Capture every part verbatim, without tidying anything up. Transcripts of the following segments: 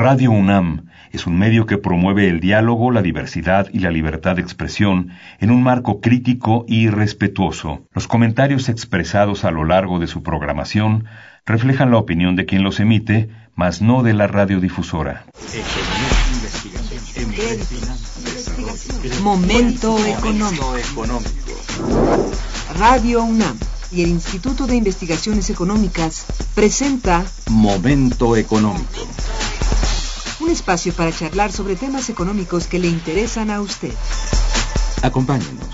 Radio UNAM es un medio que promueve el diálogo, la diversidad y la libertad de expresión en un marco crítico y respetuoso. Los comentarios expresados a lo largo de su programación reflejan la opinión de quien los emite, mas no de la radiodifusora. Momento económico. Radio UNAM y el Instituto de Investigaciones Económicas presenta Momento económico. Un espacio para charlar sobre temas económicos que le interesan a usted. Acompáñenos.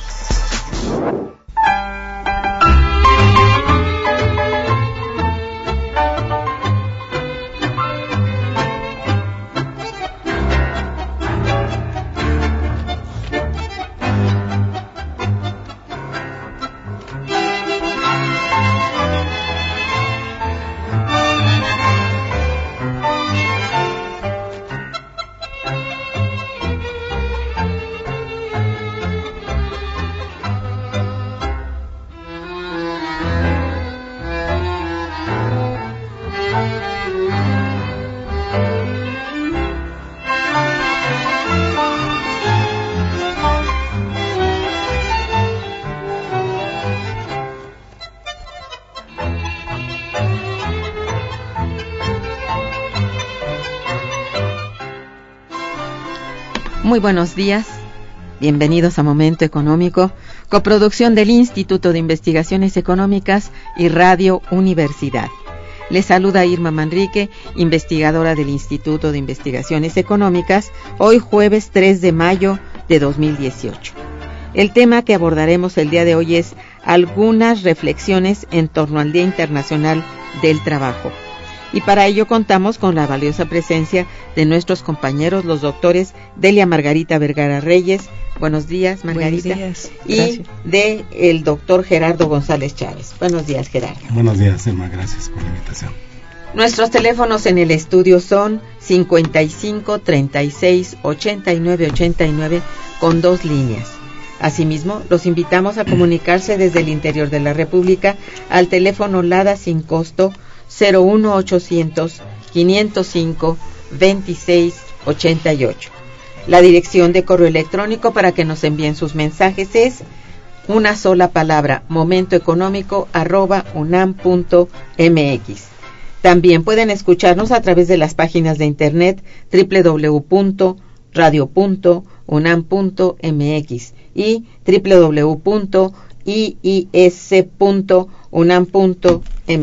Muy buenos días, bienvenidos a Momento Económico, coproducción del Instituto de Investigaciones Económicas y Radio Universidad. Les saluda Irma Manrique, investigadora del Instituto de Investigaciones Económicas, hoy jueves tres de mayo de dos mil dieciocho. El tema que abordaremos el día de hoy es algunas reflexiones en torno al Día Internacional del Trabajo. Y para ello contamos con la valiosa presencia de nuestros compañeros, los doctores Delia Margarita Vergara Reyes. Buenos días, Margarita. Buenos días. Y gracias. de el doctor Gerardo González Chávez. Buenos días, Gerardo. Buenos días, Elma. Gracias por la invitación. Nuestros teléfonos en el estudio son cincuenta y cinco, treinta y seis, ochenta y nueve, ochenta y nueve con dos líneas. Asimismo, los invitamos a comunicarse desde el interior de la República al teléfono LADA sin costo cero uno ochocientos, quinientos cinco, veintiséis ochenta y ocho. La dirección de correo electrónico para que nos envíen sus mensajes es una sola palabra, momentoeconómico arroba unam punto mx. También pueden escucharnos a través de las páginas de internet doble u doble u doble u punto radio punto unam punto mx y doble u doble u doble u punto i i s punto unam punto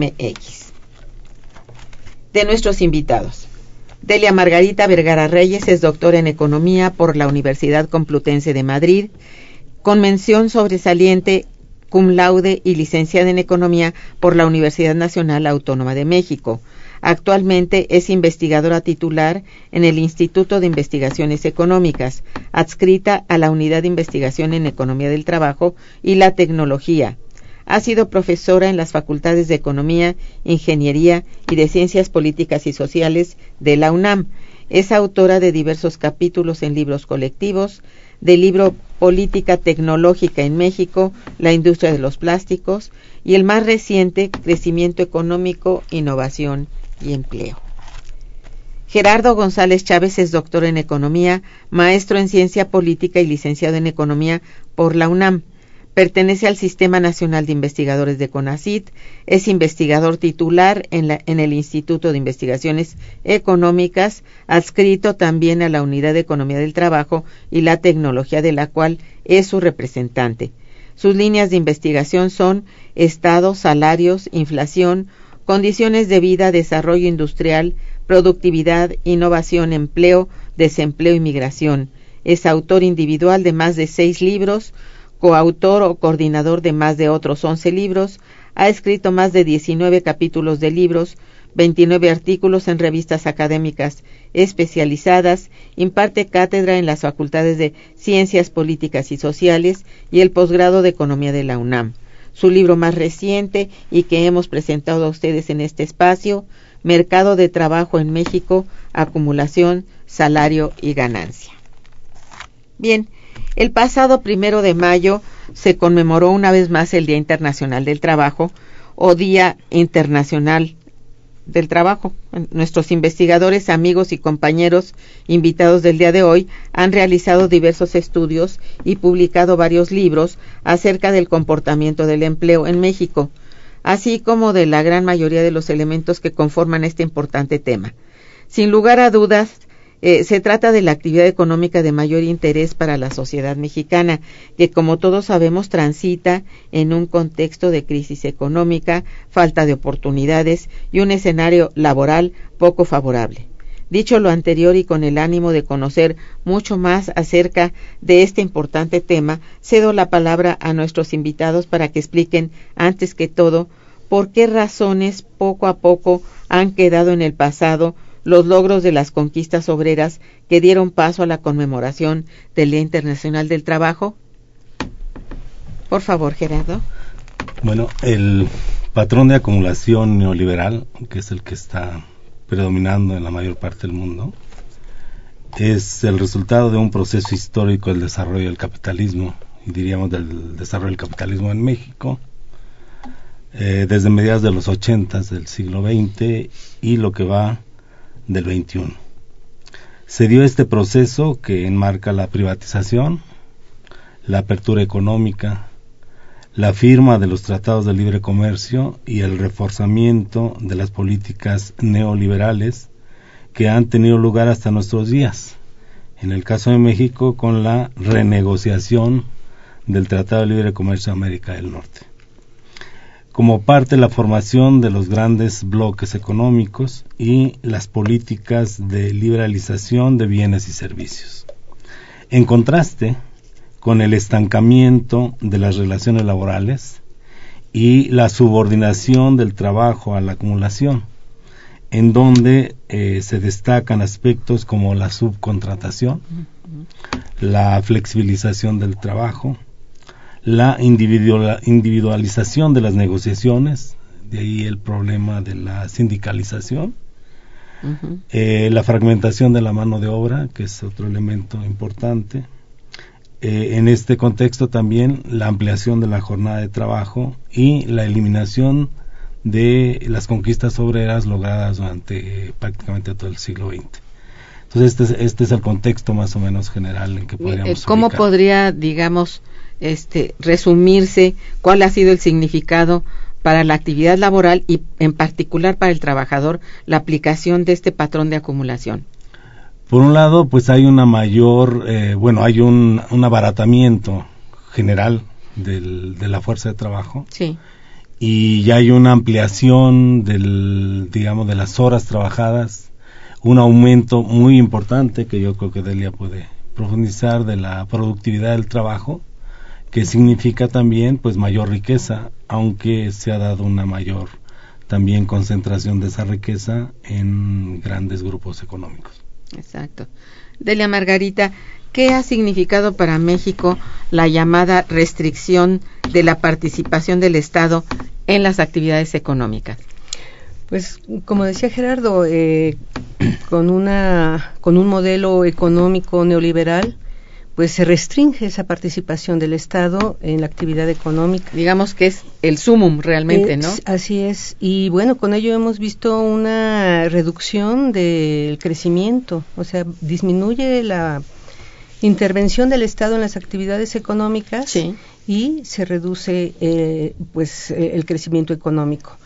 mx. De nuestros invitados. Delia Margarita Vergara Reyes es doctora en Economía por la Universidad Complutense de Madrid, con mención sobresaliente cum laude y licenciada en Economía por la Universidad Nacional Autónoma de México. Actualmente es investigadora titular en el Instituto de Investigaciones Económicas, adscrita a la Unidad de Investigación en Economía del Trabajo y la Tecnología. Ha sido profesora en las facultades de Economía, Ingeniería y de Ciencias Políticas y Sociales de la UNAM. Es autora de diversos capítulos en libros colectivos, del libro Política Tecnológica en México, la industria de los plásticos, y el más reciente, Crecimiento Económico, Innovación y Empleo. Gerardo González Chávez es doctor en Economía, maestro en Ciencia Política y licenciado en Economía por la UNAM. Pertenece al Sistema Nacional de Investigadores de CONACYT, es investigador titular en, la, en el Instituto de Investigaciones Económicas, adscrito también a la Unidad de Economía del Trabajo y la Tecnología, de la cual es su representante. Sus líneas de investigación son Estado, salarios, inflación, condiciones de vida, desarrollo industrial, productividad, innovación, empleo, desempleo y migración. Es autor individual de más de seis libros, coautor o coordinador de más de otros once libros, ha escrito más de diecinueve capítulos de libros, veintinueve artículos en revistas académicas especializadas, imparte cátedra en las facultades de Ciencias Políticas y Sociales y el posgrado de Economía de la UNAM. Su libro más reciente y que hemos presentado a ustedes en este espacio, Mercado de Trabajo en México, Acumulación, Salario y Ganancia. Bien, el pasado primero de mayo se conmemoró una vez más el Día Internacional del Trabajo o Día Internacional del trabajo. Nuestros investigadores, amigos y compañeros invitados del día de hoy han realizado diversos estudios y publicado varios libros acerca del comportamiento del empleo en México, así como de la gran mayoría de los elementos que conforman este importante tema. Sin lugar a dudas, Eh, se trata de la actividad económica de mayor interés para la sociedad mexicana, que como todos sabemos transita en un contexto de crisis económica, falta de oportunidades y un escenario laboral poco favorable. Dicho lo anterior y con el ánimo de conocer mucho más acerca de este importante tema, cedo la palabra a nuestros invitados para que expliquen, antes que todo, por qué razones poco a poco han quedado en el pasado los logros de las conquistas obreras que dieron paso a la conmemoración del Día Internacional del Trabajo. Por favor, Gerardo. Bueno, el patrón de acumulación neoliberal, que es el que está predominando en la mayor parte del mundo, es el resultado de un proceso histórico del desarrollo del capitalismo, y diríamos del desarrollo del capitalismo en México, eh, desde mediados de los ochentas del siglo veinte y lo que va del veintiuno. Se dio este proceso que enmarca la privatización, la apertura económica, la firma de los tratados de libre comercio y el reforzamiento de las políticas neoliberales que han tenido lugar hasta nuestros días. En el caso de México, con la renegociación del Tratado de Libre Comercio de América del Norte, como parte de la formación de los grandes bloques económicos y las políticas de liberalización de bienes y servicios. En contraste con el estancamiento de las relaciones laborales y la subordinación del trabajo a la acumulación, en donde eh, se destacan aspectos como la subcontratación, la flexibilización del trabajo, la individual, individualización de las negociaciones, de ahí el problema de la sindicalización, uh-huh. eh, la fragmentación de la mano de obra, que es otro elemento importante. Eh, en este contexto también la ampliación de la jornada de trabajo y la eliminación de las conquistas obreras logradas durante eh, prácticamente todo el siglo veinte. Entonces este es, este es el contexto más o menos general en que podríamos ¿Cómo ubicar. podría, digamos, este resumirse cuál ha sido el significado para la actividad laboral y en particular para el trabajador la aplicación de este patrón de acumulación? Por un lado, pues hay una mayor, eh, bueno, hay un, un abaratamiento general del, de la fuerza de trabajo. Sí. Y ya hay una ampliación del, digamos, de las horas trabajadas, un aumento muy importante que yo creo que Delia puede profundizar de la productividad del trabajo, que significa también pues mayor riqueza, aunque se ha dado una mayor también concentración de esa riqueza en grandes grupos económicos. Exacto. Delia Margarita, ¿qué ha significado para México la llamada restricción de la participación del Estado en las actividades económicas? Pues, como decía Gerardo, eh, con una con un modelo económico neoliberal, pues se restringe esa participación del Estado en la actividad económica. Digamos que es el sumum realmente, eh, ¿no? Así es, y bueno, con ello hemos visto una reducción del crecimiento, o sea, disminuye la intervención del Estado en las actividades económicas, sí, y se reduce eh, pues eh, el crecimiento económico.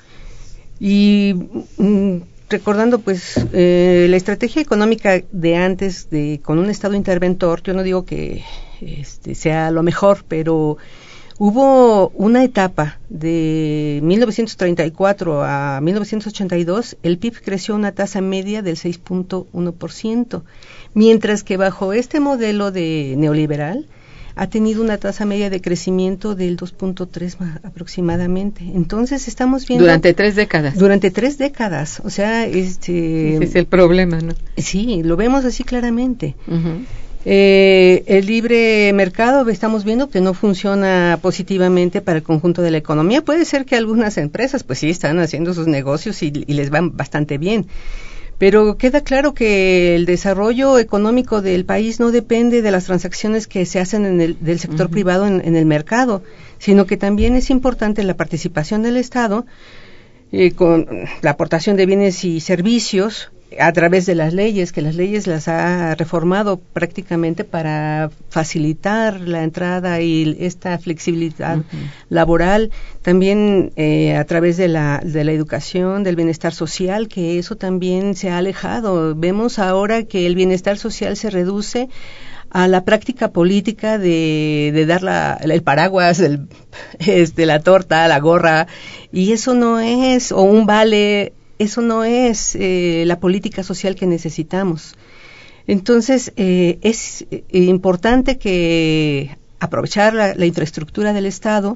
Y mm, recordando pues eh, la estrategia económica de antes, de con un Estado interventor, yo no digo que este, sea lo mejor, pero hubo una etapa de mil novecientos treinta y cuatro a mil novecientos ochenta y dos, el P I B creció a una tasa media del seis punto uno por ciento, mientras que bajo este modelo de neoliberal ha tenido una tasa media de crecimiento del dos punto tres aproximadamente. Entonces estamos viendo durante tres décadas. Durante tres décadas, o sea, este ese es el problema, ¿no? Sí, lo vemos así claramente. Uh-huh. Eh, el libre mercado estamos viendo que no funciona positivamente para el conjunto de la economía. Puede ser que algunas empresas, pues sí, están haciendo sus negocios y, y les van bastante bien. Pero queda claro que el desarrollo económico del país no depende de las transacciones que se hacen en el, del sector uh-huh. privado en, en el mercado, sino que también es importante la participación del Estado eh, con la aportación de bienes y servicios a través de las leyes, que las leyes las ha reformado prácticamente para facilitar la entrada y esta flexibilidad uh-huh. laboral, también eh, a través de la, de la educación, del bienestar social, que eso también se ha alejado. Vemos ahora que el bienestar social se reduce a la práctica política de, de dar la, el paraguas, el, este, la torta, la gorra, y eso no es, o un vale. Eso no es eh, la política social que necesitamos. Entonces, eh, es eh, importante que aprovechar la, la infraestructura del Estado,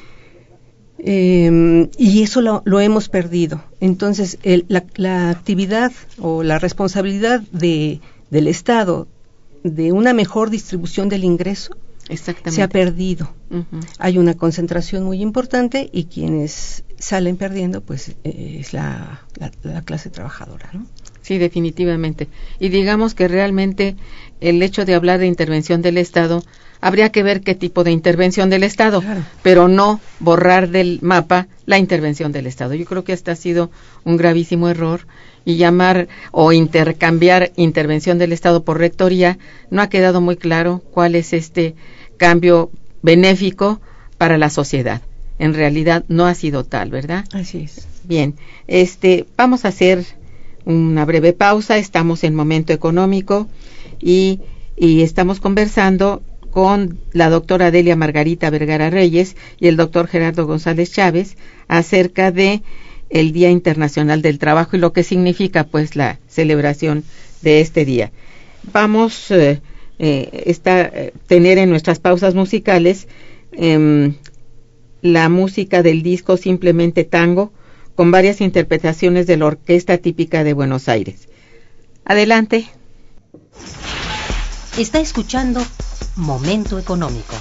eh, y eso lo, lo hemos perdido. Entonces, el, la, la actividad o la responsabilidad de, del Estado de una mejor distribución del ingreso se ha perdido. Uh-huh. Hay una concentración muy importante y quienes salen perdiendo pues eh, es la, la, la clase trabajadora, ¿no? Sí, definitivamente. Y digamos que realmente el hecho de hablar de intervención del Estado, habría que ver qué tipo de intervención del Estado, claro, pero no borrar del mapa la intervención del Estado. Yo creo que este ha sido un gravísimo error, y llamar o intercambiar intervención del Estado por rectoría, no ha quedado muy claro cuál es este cambio benéfico para la sociedad. En realidad no ha sido tal, ¿verdad? Así es. Bien, este, vamos a hacer una breve pausa. Estamos en Momento Económico y, y estamos conversando con la doctora Delia Margarita Vergara Reyes y el doctor Gerardo González Chávez acerca de el Día Internacional del Trabajo y lo que significa pues la celebración de este día. Vamos eh, eh, esta, eh, tener en nuestras pausas musicales eh, la música del disco Simplemente Tango, con varias interpretaciones de la orquesta típica de Buenos Aires. Adelante. Está escuchando Momento Económico.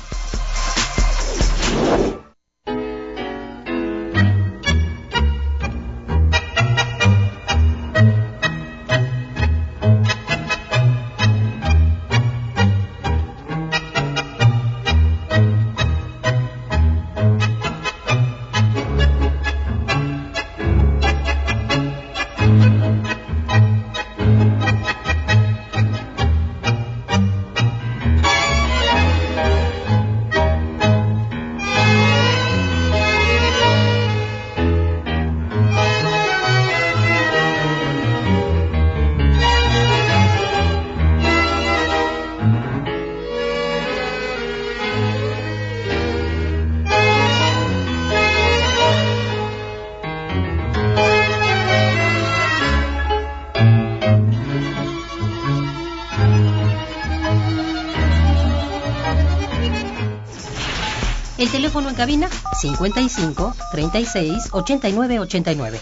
El teléfono en cabina cincuenta y cinco, treinta y seis, ochenta y nueve, ochenta y nueve.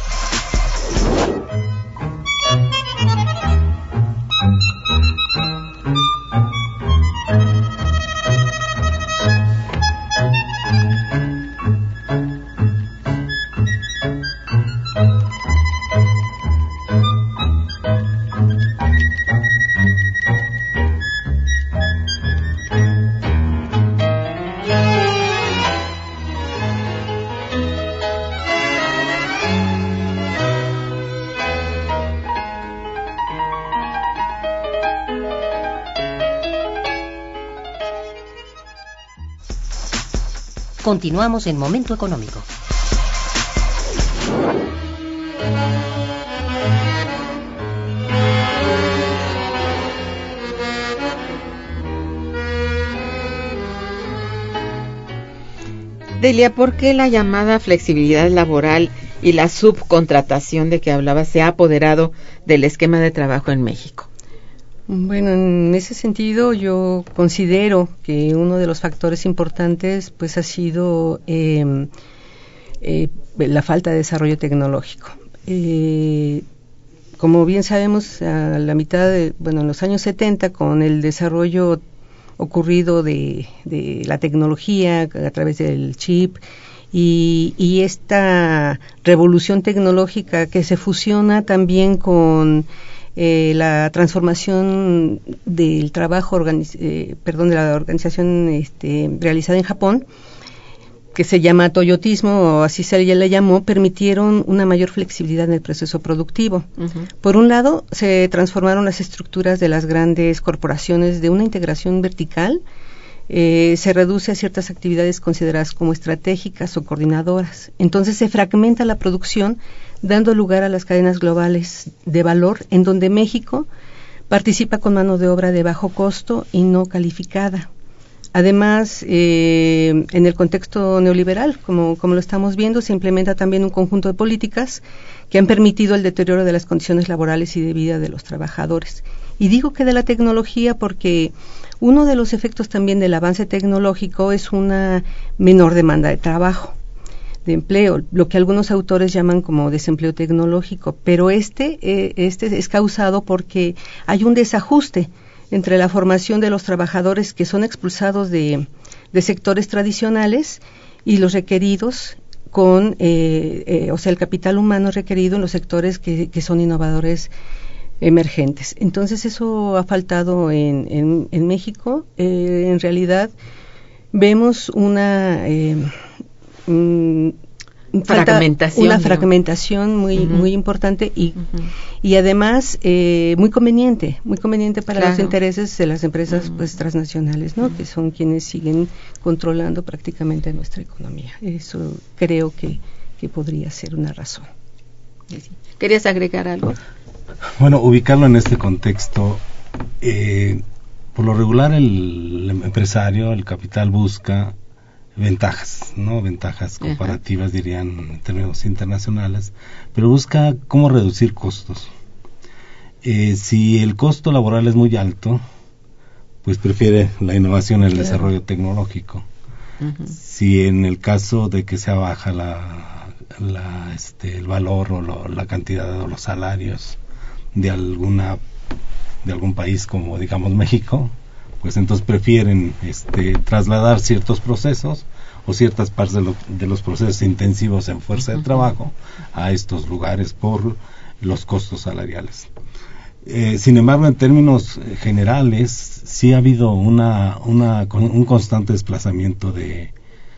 Continuamos en Momento Económico. Delia, ¿por qué la llamada flexibilidad laboral y la subcontratación de que hablaba se ha apoderado del esquema de trabajo en México? Bueno, en ese sentido yo considero que uno de los factores importantes pues ha sido eh, eh, la falta de desarrollo tecnológico. Eh, como bien sabemos, a la mitad de, bueno, en los años setenta, con el desarrollo ocurrido de, de la tecnología a través del chip y, y esta revolución tecnológica que se fusiona también con Eh, la transformación del trabajo, organiz- eh, perdón, de la organización este, realizada en Japón, que se llama toyotismo, o así se le llamó, permitieron una mayor flexibilidad en el proceso productivo. Uh-huh. Por un lado, se transformaron las estructuras de las grandes corporaciones de una integración vertical, eh, se reduce a ciertas actividades consideradas como estratégicas o coordinadoras. Entonces se fragmenta la producción, dando lugar a las cadenas globales de valor, en donde México participa con mano de obra de bajo costo y no calificada. Además, eh, en el contexto neoliberal, como, como lo estamos viendo, se implementa también un conjunto de políticas que han permitido el deterioro de las condiciones laborales y de vida de los trabajadores. Y digo que de la tecnología porque uno de los efectos también del avance tecnológico es una menor demanda de trabajo, de empleo, lo que algunos autores llaman como desempleo tecnológico, pero este, eh, este es causado porque hay un desajuste entre la formación de los trabajadores que son expulsados de, de sectores tradicionales y los requeridos con, eh, eh, o sea, el capital humano requerido en los sectores que, que son innovadores emergentes. Entonces eso ha faltado en, en, en México. Eh, en realidad vemos una eh, mm, fragmentación, una ¿no? fragmentación muy uh-huh. muy importante y uh-huh. y además eh, muy conveniente muy conveniente para claro. los intereses de las empresas uh-huh. pues transnacionales, ¿no? Uh-huh. Que son quienes siguen controlando prácticamente nuestra economía. Eso creo que que podría ser una razón. ¿Querías agregar algo? Bueno, ubicarlo en este contexto, eh, por lo regular el, el empresario, el capital busca ventajas, ¿no? Ventajas comparativas, uh-huh. dirían en términos internacionales, pero busca cómo reducir costos. Eh, si el costo laboral es muy alto, pues prefiere la innovación, el claro. desarrollo tecnológico. Uh-huh. Si en el caso de que sea baja la, la este, el valor o lo, la cantidad o los salarios de alguna de algún país como digamos México, pues entonces prefieren este, trasladar ciertos procesos o ciertas partes de, lo, de los procesos intensivos en fuerza uh-huh. de trabajo a estos lugares por los costos salariales. Eh, sin embargo, en términos generales, sí ha habido una, una un constante desplazamiento de,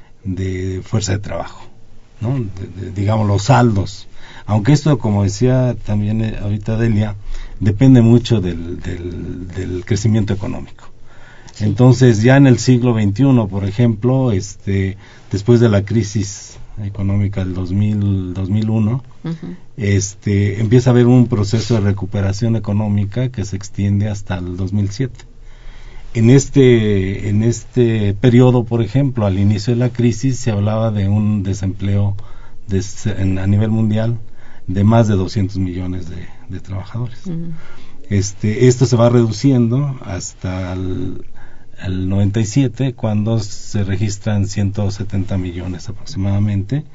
de fuerza de trabajo, ¿no? De, de, digamos, los saldos. Aunque esto, como decía también eh, ahorita Delia, depende mucho del, del, del crecimiento económico. Sí. Entonces, ya en el siglo veintiuno, por ejemplo, este, después de la crisis económica del dos mil, dos mil uno, uh-huh. este, empieza a haber un proceso de recuperación económica que se extiende hasta el dos mil siete. En este, en este periodo, por ejemplo, al inicio de la crisis se hablaba de un desempleo de, en, a nivel mundial de más de doscientos millones de, de trabajadores. Uh-huh. Este, esto se va reduciendo hasta el el noventa y siete, cuando se registran ciento setenta millones aproximadamente,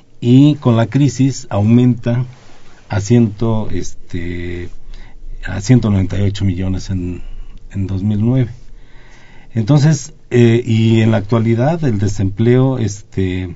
y con la crisis aumenta a ciento este a ciento noventa y ocho millones en, en dos mil nueve. Entonces, eh, y en la actualidad el desempleo este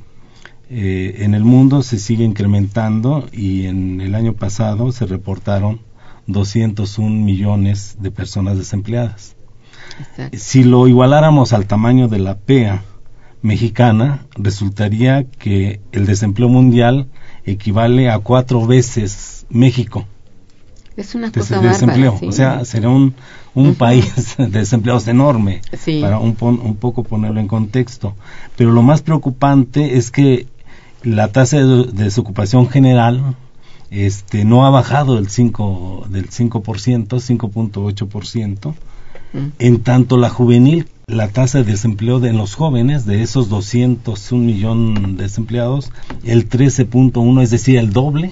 eh, en el mundo se sigue incrementando, y en el año pasado se reportaron doscientos un millones de personas desempleadas. Exacto. Si lo igualáramos al tamaño de la P E A mexicana, resultaría que el desempleo mundial equivale a cuatro veces México. Es una de, cosa de desempleo. bárbara, sí. O sea, será un, un uh-huh. país de desempleados enorme, sí. para un, un poco ponerlo en contexto. Pero lo más preocupante es que la tasa de, de desocupación general este, no ha bajado del cinco, del cinco por ciento, cinco punto ocho por ciento. En tanto la juvenil, la tasa de desempleo de los jóvenes, de esos doscientos un millón de desempleados, el trece punto uno, es decir, el doble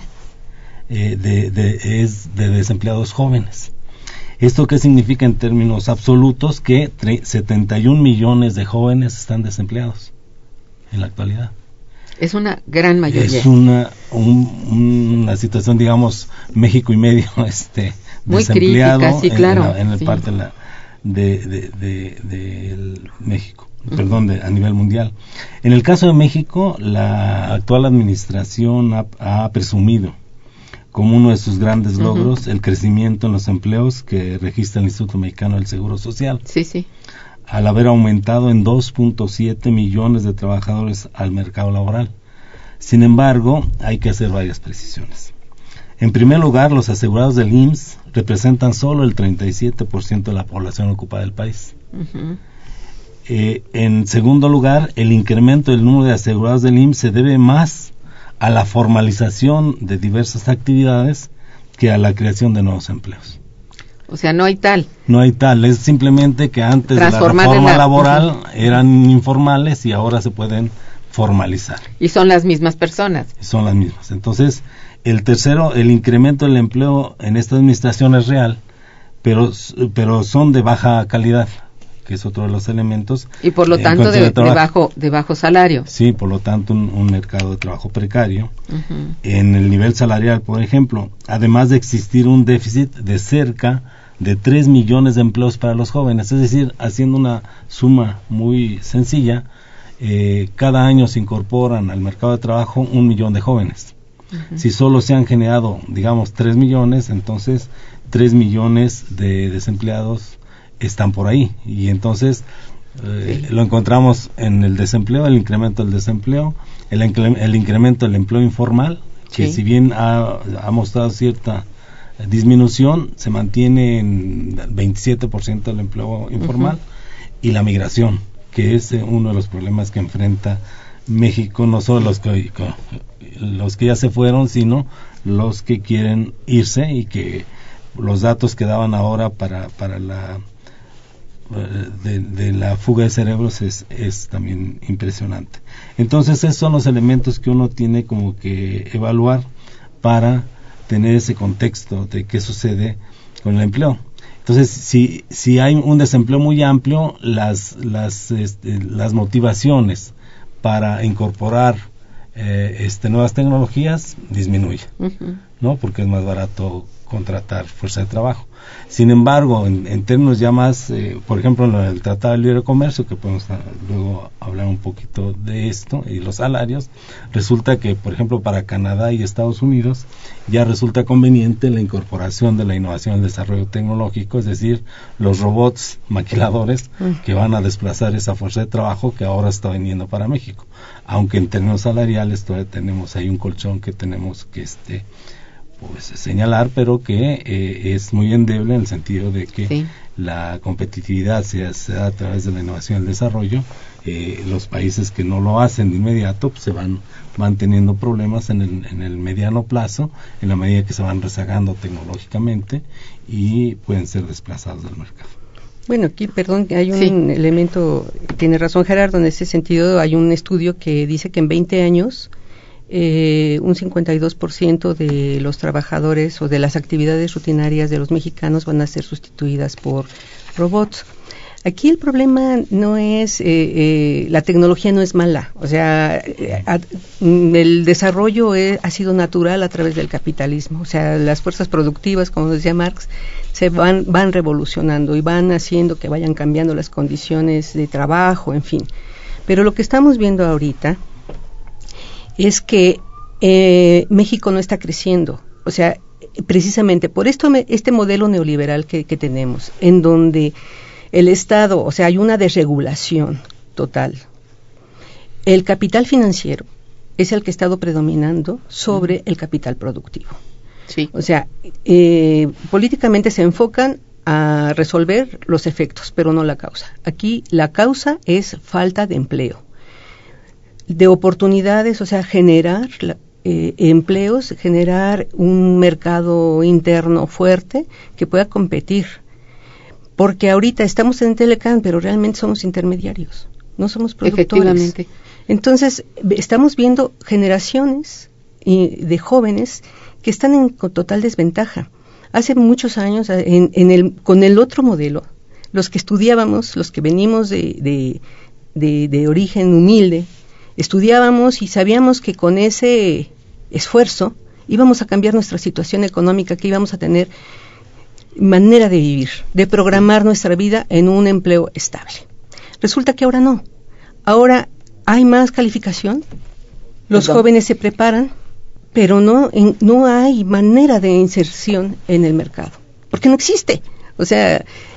eh, de, de, es de desempleados jóvenes. ¿Esto qué significa en términos absolutos? Que tre- setenta y un millones de jóvenes están desempleados en la actualidad. Es una gran mayoría. Es una, un, una situación, digamos, México y medio este muy desempleado crítica, sí, en, claro, en, la, en el sí. parte de la de, de, de, de el México, uh-huh. perdón, de, a nivel mundial. En el caso de México, la actual administración ha, ha presumido como uno de sus grandes uh-huh. logros el crecimiento en los empleos que registra el Instituto Mexicano del Seguro Social. Sí, sí. al haber aumentado en dos punto siete millones de trabajadores al mercado laboral. Sin embargo, hay que hacer varias precisiones. En primer lugar, los asegurados del I M S S representan solo el treinta y siete por ciento de la población ocupada del país. Uh-huh. Eh, en segundo lugar, el incremento del número de asegurados del I M S S se debe más a la formalización de diversas actividades que a la creación de nuevos empleos. O sea, no hay tal. No hay tal, es simplemente que antes de la reforma la... laboral uh-huh. eran informales y ahora se pueden formalizar. Y son las mismas personas. Son las mismas. Entonces, el tercero, el incremento del empleo en esta administración es real, pero, pero son de baja calidad, que es otro de los elementos. Y por lo tanto de, de, de, bajo, de bajo salario. Sí, por lo tanto un, un mercado de trabajo precario. Uh-huh. En el nivel salarial, por ejemplo, además de existir un déficit de cerca de tres millones de empleos para los jóvenes, es decir, haciendo una suma muy sencilla, eh, cada año se incorporan al mercado de trabajo un millón de jóvenes. Uh-huh. Si solo se han generado, digamos, tres millones, entonces tres millones de desempleados están por ahí, y entonces eh, sí. lo encontramos en el desempleo, el incremento del desempleo, el, el incremento del empleo informal, que sí. si bien ha, ha mostrado cierta disminución, se mantiene en veintisiete por ciento del empleo informal, uh-huh. y la migración, que es eh, uno de los problemas que enfrenta México, no solo los que, los que ya se fueron, sino los que quieren irse, y que los datos que daban ahora para, para la De, de la fuga de cerebros es, es también impresionante. Entonces esos son los elementos que uno tiene como que evaluar para tener ese contexto de qué sucede con el empleo. Entonces si, si hay un desempleo muy amplio, las, las, este, las motivaciones para incorporar eh, este, nuevas tecnologías disminuyen, uh-huh. ¿no? Porque es más barato contratar fuerza de trabajo. Sin embargo, en, en términos ya más, eh, por ejemplo, en el Tratado de Libre Comercio, que podemos a, luego hablar un poquito de esto, y los salarios, resulta que, por ejemplo, para Canadá y Estados Unidos, ya resulta conveniente la incorporación de la innovación y el desarrollo tecnológico, es decir, los robots maquiladores que van a desplazar esa fuerza de trabajo que ahora está viniendo para México. Aunque en términos salariales todavía tenemos ahí un colchón que tenemos que este pues señalar, pero que eh, es muy endeble en el sentido de que sí. la competitividad se, se da a través de la innovación y el desarrollo. Eh, los países que no lo hacen de inmediato pues se van, van teniendo problemas en el, en el mediano plazo, en la medida que se van rezagando tecnológicamente y pueden ser desplazados del mercado. Bueno, aquí, perdón, hay un sí. elemento, tiene razón Gerardo, en ese sentido hay un estudio que dice que en veinte años Eh, un cincuenta y dos por ciento de los trabajadores o de las actividades rutinarias de los mexicanos van a ser sustituidas por robots. Aquí el problema no es, eh, eh, la tecnología no es mala, o sea, eh, a, el desarrollo es, ha sido natural a través del capitalismo, o sea, las fuerzas productivas, como decía Marx, se van, van revolucionando y van haciendo que vayan cambiando las condiciones de trabajo, en fin. Pero lo que estamos viendo ahorita es que eh, México no está creciendo, o sea, precisamente por esto me, este modelo neoliberal que, que tenemos, en donde el Estado, o sea, hay una desregulación total. El capital financiero es el que ha estado predominando sobre uh-huh. el capital productivo. Sí. O sea, eh, políticamente se enfocan a resolver los efectos, pero no la causa. Aquí la causa es falta de empleo, de oportunidades, o sea, generar eh, empleos, generar un mercado interno fuerte que pueda competir. Porque ahorita estamos en Telecán, pero realmente somos intermediarios, no somos productores. Efectivamente. Entonces, estamos viendo generaciones eh, de jóvenes que están en total desventaja. Hace muchos años, en, en el, con el otro modelo, los que estudiábamos, los que venimos de, de, de, de origen humilde, estudiábamos y sabíamos que con ese esfuerzo íbamos a cambiar nuestra situación económica, que íbamos a tener manera de vivir, de programar nuestra vida en un empleo estable. Resulta que ahora no. Ahora hay más calificación, los Perdón. jóvenes se preparan, pero no, en, no hay manera de inserción en el mercado, porque no existe. O sea,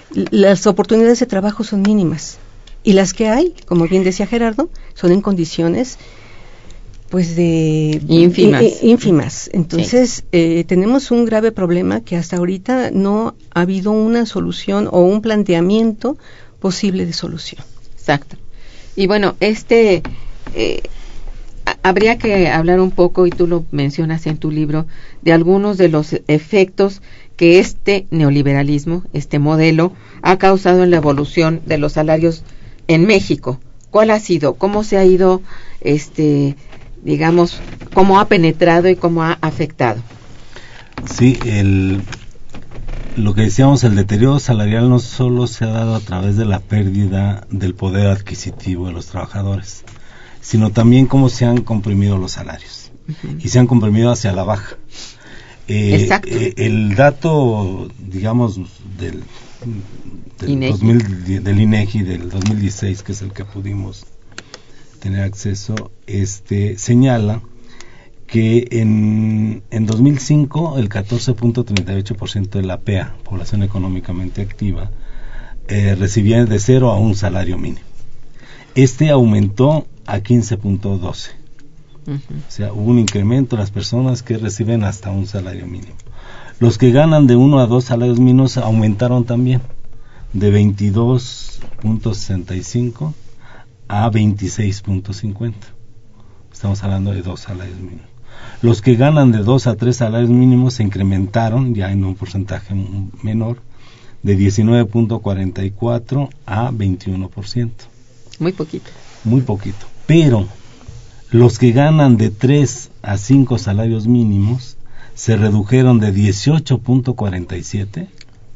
las oportunidades de trabajo son mínimas. Y las que hay, como bien decía Gerardo, son en condiciones pues de ínfimas. í- ínfimas. Entonces, sí. eh, tenemos un grave problema que hasta ahorita no ha habido una solución o un planteamiento posible de solución. Exacto. Y bueno, este eh, habría que hablar un poco, y tú lo mencionas en tu libro, de algunos de los efectos que este neoliberalismo, este modelo, ha causado en la evolución de los salarios en México. ¿Cuál ha sido? ¿Cómo se ha ido, este, digamos, cómo ha penetrado y cómo ha afectado? Sí, el, lo que decíamos, el deterioro salarial no solo se ha dado a través de la pérdida del poder adquisitivo de los trabajadores, sino también cómo se han comprimido los salarios. Uh-huh. Y se han comprimido hacia la baja. Eh, Exacto. Eh, el dato, digamos, del, del, INEGI. dos mil, del INEGI del dos mil dieciséis, que es el que pudimos tener acceso, este señala que en, en dos mil cinco el catorce punto treinta y ocho por ciento de la P E A, población económicamente activa, eh, recibía de cero a un salario mínimo. Este aumentó a quince punto doce. Uh-huh. O sea, hubo un incremento de las personas que reciben hasta un salario mínimo. Los que ganan de uno a dos salarios mínimos aumentaron también, de veintidós punto sesenta y cinco a veintiséis punto cincuenta. Estamos hablando de dos salarios mínimos. Los que ganan de dos a tres salarios mínimos se incrementaron, ya en un porcentaje menor, de diecinueve punto cuarenta y cuatro a veintiuno por ciento. Muy poquito. Muy poquito. Pero los que ganan de tres a cinco salarios mínimos se redujeron de dieciocho punto cuarenta y siete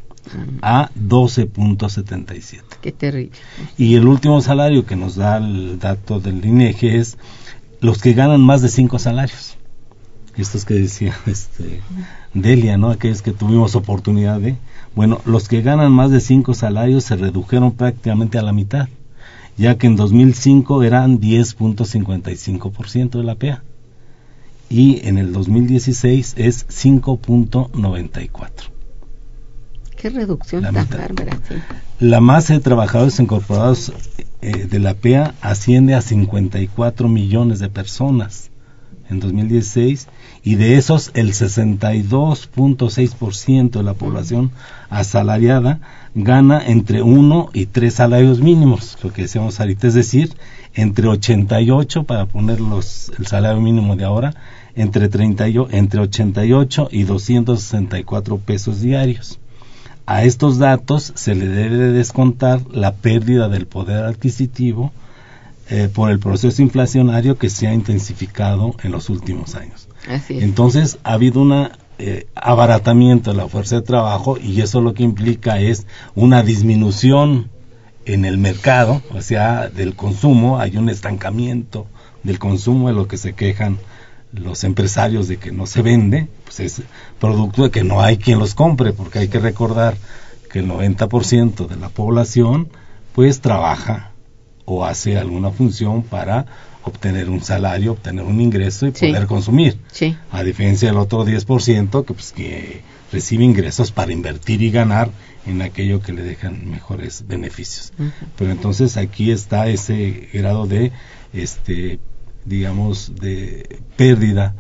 a doce punto setenta y siete. Qué terrible. Y el último salario que nos da el dato del INEGI es los que ganan más de cinco salarios. Estos que decía este, Delia, ¿no? Aquellos que tuvimos oportunidad de... Bueno, los que ganan más de cinco salarios se redujeron prácticamente a la mitad, ya que en dos mil cinco eran diez punto cincuenta y cinco por ciento de la P E A y en el dos mil dieciséis es cinco punto noventa y cuatro. Qué reducción tan bárbara. Sí. La masa de trabajadores incorporados eh, de la P E A asciende a cincuenta y cuatro millones de personas en dos mil dieciséis, y de esos el sesenta y dos punto seis por ciento de la población asalariada gana entre uno y tres salarios mínimos, lo que decíamos ahorita, es decir, entre ochenta y ocho, para poner los, el salario mínimo de ahora, entre, treinta y, entre ochenta y ocho y doscientos sesenta y cuatro pesos diarios. A estos datos se le debe de descontar la pérdida del poder adquisitivo eh, por el proceso inflacionario que se ha intensificado en los últimos años. Así es. Entonces ha habido un eh, abaratamiento de la fuerza de trabajo, y eso lo que implica es una disminución en el mercado, o sea, del consumo. Hay un estancamiento del consumo, de lo que se quejan los empresarios de que no se vende, pues es producto de que no hay quien los compre, porque hay que recordar que el noventa por ciento de la población pues trabaja o hace alguna función para obtener un salario, obtener un ingreso y sí. poder consumir, sí. a diferencia del otro diez por ciento que pues que recibe ingresos para invertir y ganar en aquello que le dejan mejores beneficios. Uh-huh. Pero entonces aquí está ese grado de este digamos de pérdida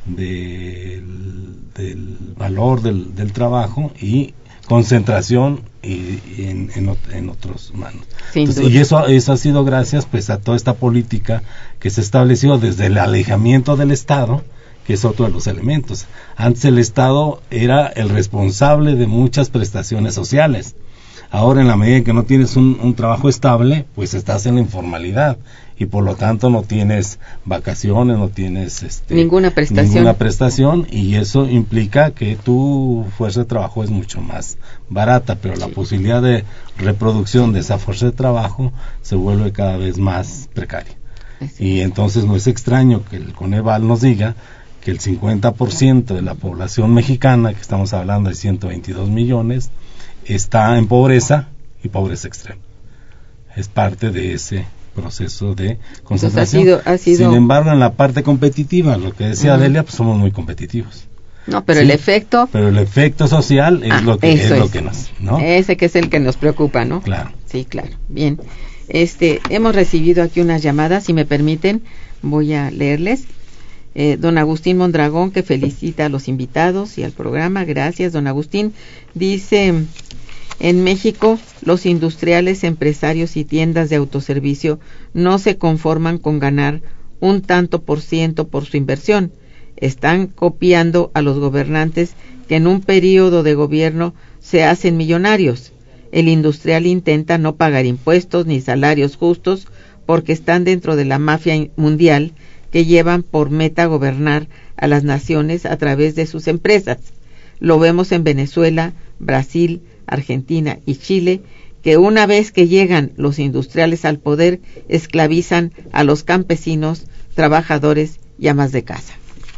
de, del valor del, del trabajo y concentración y, y en, en, en otros manos. Entonces, y eso, eso ha sido gracias pues a toda esta política que se estableció desde el alejamiento del Estado, que es otro de los elementos. Antes el Estado era el responsable de muchas prestaciones sociales. Ahora, en la medida en que no tienes un, un trabajo estable, pues estás en la informalidad y por lo tanto no tienes vacaciones, no tienes este, ninguna prestación. ninguna prestación, y eso implica que tu fuerza de trabajo es mucho más barata, pero sí. la posibilidad de reproducción de esa fuerza de trabajo se vuelve cada vez más precaria. Así y es. Entonces no es extraño que el Coneval nos diga que el cincuenta por ciento de la población mexicana, que estamos hablando de ciento veintidós millones, está en pobreza y pobreza extrema. Es parte de ese proceso de concentración. Ha sido, ha sido... Sin embargo, en la parte competitiva, lo que decía uh-huh. Delia, pues somos muy competitivos. No, pero ¿sí? el efecto... Pero el efecto social es ah, lo que es, es lo que nos, ¿no? Ese que es el que nos preocupa, ¿no? Claro. Sí, claro. Bien. Este, hemos recibido aquí unas llamadas, si me permiten, voy a leerles. Eh, don Agustín Mondragón, que felicita a los invitados y al programa. Gracias, don Agustín. Dice, en México, los industriales, empresarios y tiendas de autoservicio no se conforman con ganar un tanto por ciento por su inversión. Están copiando a los gobernantes que en un periodo de gobierno se hacen millonarios. El industrial intenta no pagar impuestos ni salarios justos porque están dentro de la mafia mundial que llevan por meta gobernar a las naciones a través de sus empresas. Lo vemos en Venezuela, Brasil, Argentina y Chile, que una vez que llegan los industriales al poder, esclavizan a los campesinos, trabajadores y amas de casa.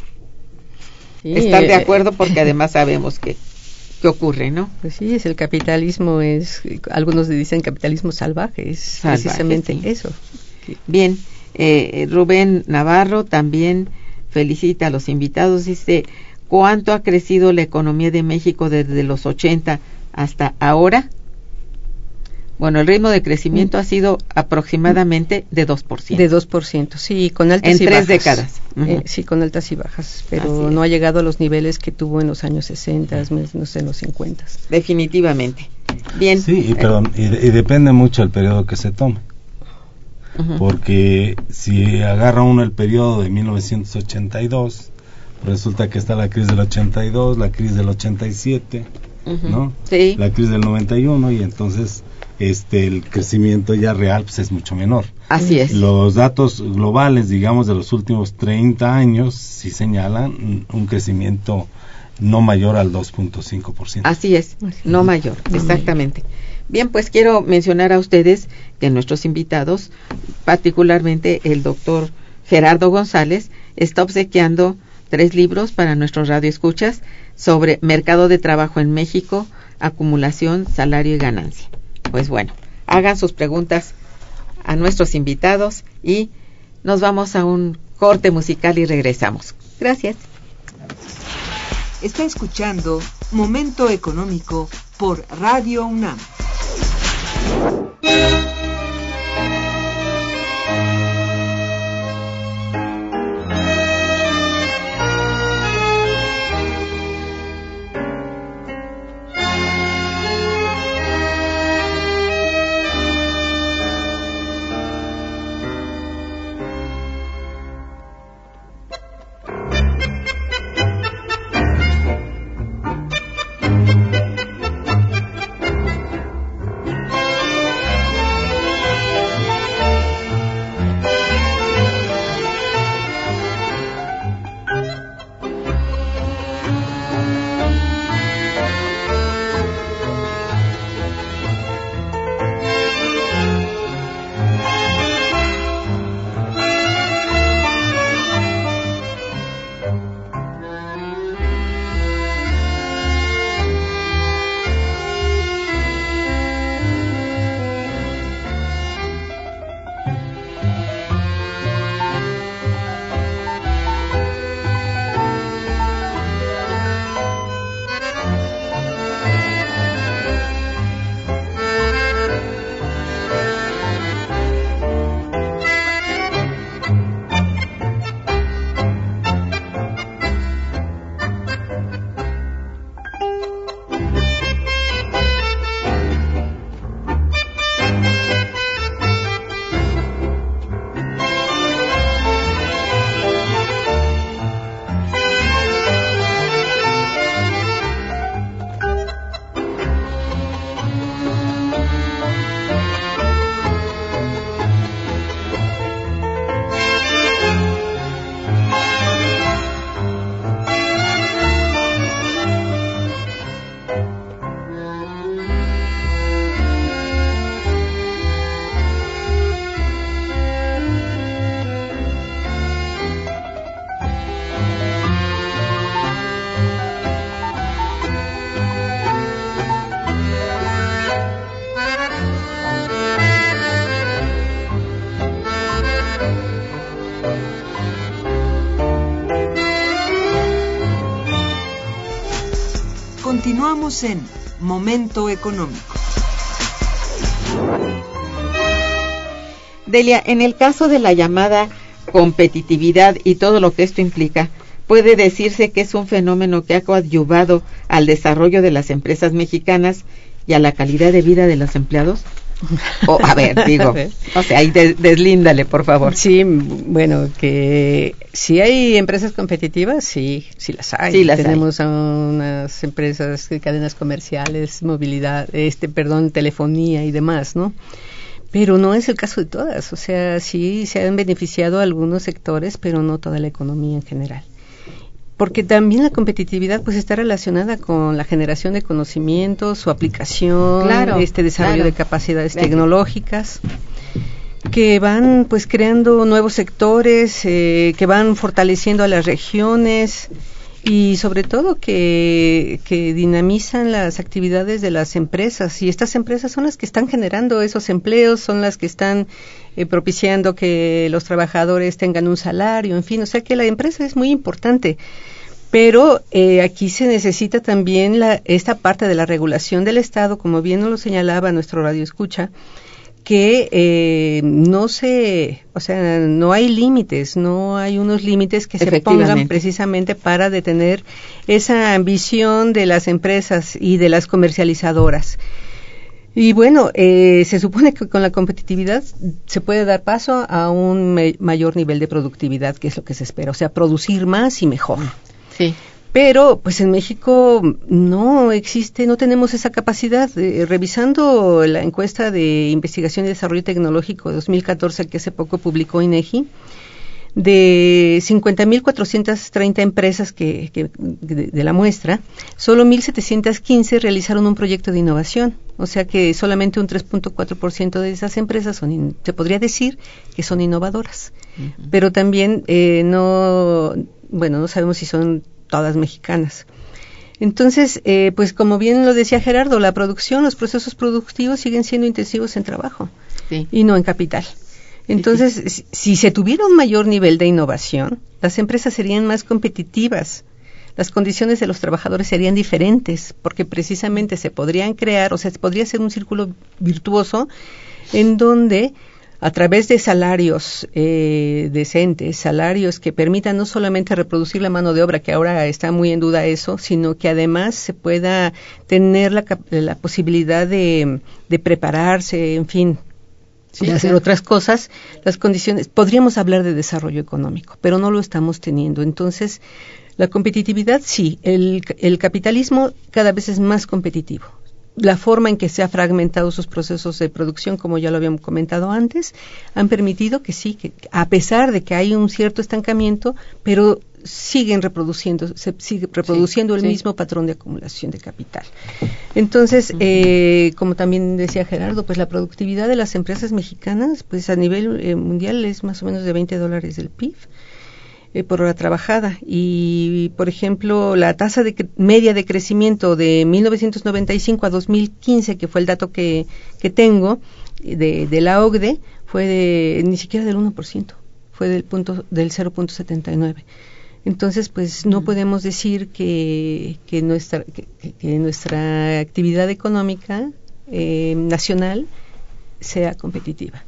Sí, Estar de acuerdo porque además sabemos que, que ocurre, ¿no? Pues sí, es el capitalismo, es algunos dicen capitalismo salvaje, es salvaje, precisamente sí. Eso. Bien, eh, Rubén Navarro también felicita a los invitados, dice, ¿cuánto ha crecido la economía de México desde los ochenta hasta ahora? Bueno, el ritmo de crecimiento mm. ha sido aproximadamente de dos por ciento. De dos por ciento, sí, con altas en y bajas. En tres décadas. Uh-huh. Eh, sí, con altas y bajas, pero no ha llegado a los niveles que tuvo en los años sesenta, no sé, en los cincuenta. Definitivamente. Bien. Sí, y, perdón, y, y depende mucho del periodo que se tome. Uh-huh. Porque si agarra uno el periodo de mil novecientos ochenta y dos, resulta que está la crisis del ochenta y dos, la crisis del ochenta y siete, uh-huh. ¿no? Sí. La crisis del noventa y uno, y entonces este el crecimiento ya real pues es mucho menor. Así es. Los datos globales, digamos, de los últimos treinta años sí señalan un crecimiento no mayor al dos punto cinco por ciento. Así es, no mayor, exactamente. Bien, pues quiero mencionar a ustedes que nuestros invitados, particularmente el doctor Gerardo González, está obsequiando tres libros para nuestros radioescuchas sobre mercado de trabajo en México, acumulación, salario y ganancia. Pues bueno, hagan sus preguntas a nuestros invitados y nos vamos a un corte musical y regresamos. Gracias. Está escuchando Momento Económico por Radio UNAM. Estamos en Momento Económico. Delia, en el caso de la llamada competitividad y todo lo que esto implica, ¿puede decirse que es un fenómeno que ha coadyuvado al desarrollo de las empresas mexicanas y a la calidad de vida de los empleados? O, a ver, digo, o sea, ahí des, deslíndale, por favor. Sí, bueno, que si hay empresas competitivas, sí, sí las hay. Sí las Tenemos hay. A unas empresas, cadenas comerciales, movilidad, este, perdón, telefonía y demás, ¿no? Pero no es el caso de todas, o sea, sí se han beneficiado algunos sectores, pero no toda la economía en general. Porque también la competitividad pues está relacionada con la generación de conocimientos, su aplicación, claro, este desarrollo claro. de capacidades claro. tecnológicas, que van pues creando nuevos sectores, eh, que van fortaleciendo a las regiones y sobre todo que, que dinamizan las actividades de las empresas, y estas empresas son las que están generando esos empleos, son las que están eh, propiciando que los trabajadores tengan un salario, en fin, o sea que la empresa es muy importante, pero eh, aquí se necesita también la, esta parte de la regulación del Estado, como bien nos lo señalaba nuestro radioescucha, que eh, no se, o sea, no hay límites, no hay unos límites que se pongan precisamente para detener esa ambición de las empresas y de las comercializadoras. Y bueno, eh, se supone que con la competitividad se puede dar paso a un me- mayor nivel de productividad, que es lo que se espera, o sea, producir más y mejor. Sí. Pero, pues en México no existe, no tenemos esa capacidad. Eh, revisando la encuesta de Investigación y Desarrollo Tecnológico de dos mil catorce que hace poco publicó INEGI, de cincuenta mil cuatrocientas treinta empresas que, que de, de la muestra, solo mil setecientas quince realizaron un proyecto de innovación. O sea que solamente un tres punto cuatro por ciento de esas empresas son, in, se podría decir que son innovadoras. Uh-huh. Pero también eh, no, bueno, no sabemos si son todas mexicanas. Entonces, eh, pues como bien lo decía Gerardo, la producción, los procesos productivos siguen siendo intensivos en trabajo sí. y no en capital. Entonces, sí, sí. Si, si se tuviera un mayor nivel de innovación, las empresas serían más competitivas, las condiciones de los trabajadores serían diferentes, porque precisamente se podrían crear, o sea, se podría hacer un círculo virtuoso en donde a través de salarios eh, decentes, salarios que permitan no solamente reproducir la mano de obra, que ahora está muy en duda eso, sino que además se pueda tener la, la posibilidad de, de prepararse, en fin, sí, de hacer otras cosas, las condiciones, podríamos hablar de desarrollo económico, pero no lo estamos teniendo. Entonces, la competitividad, sí, el, el capitalismo cada vez es más competitivo. La forma en que se ha fragmentado sus procesos de producción, como ya lo habíamos comentado antes, han permitido que sí, que a pesar de que hay un cierto estancamiento, pero siguen reproduciendo, se sigue reproduciendo sí, el sí. mismo patrón de acumulación de capital. Entonces, uh-huh. eh, como también decía Gerardo, pues la productividad de las empresas mexicanas, pues a nivel eh, mundial es más o menos de veinte dólares del P I B. Eh, por hora trabajada, y por ejemplo la tasa de cre- media de crecimiento de mil novecientos noventa y cinco a dos mil quince, que fue el dato que, que tengo de, de la O C D E, fue de ni siquiera del uno por ciento, fue del punto del cero punto setenta y nueve. Entonces, pues no podemos decir que, que nuestra que, que nuestra actividad económica eh, nacional sea competitiva.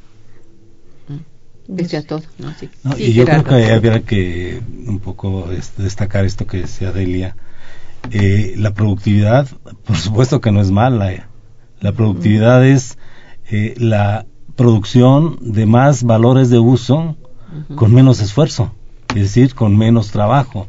Pese a todo, ¿no? Sí. No, sí, y yo Gerardo. creo que habría que un poco este, destacar esto que decía Delia. Eh, la productividad, por supuesto que no es mala. Eh. La productividad uh-huh. es eh, la producción de más valores de uso uh-huh. con menos esfuerzo, es decir, con menos trabajo.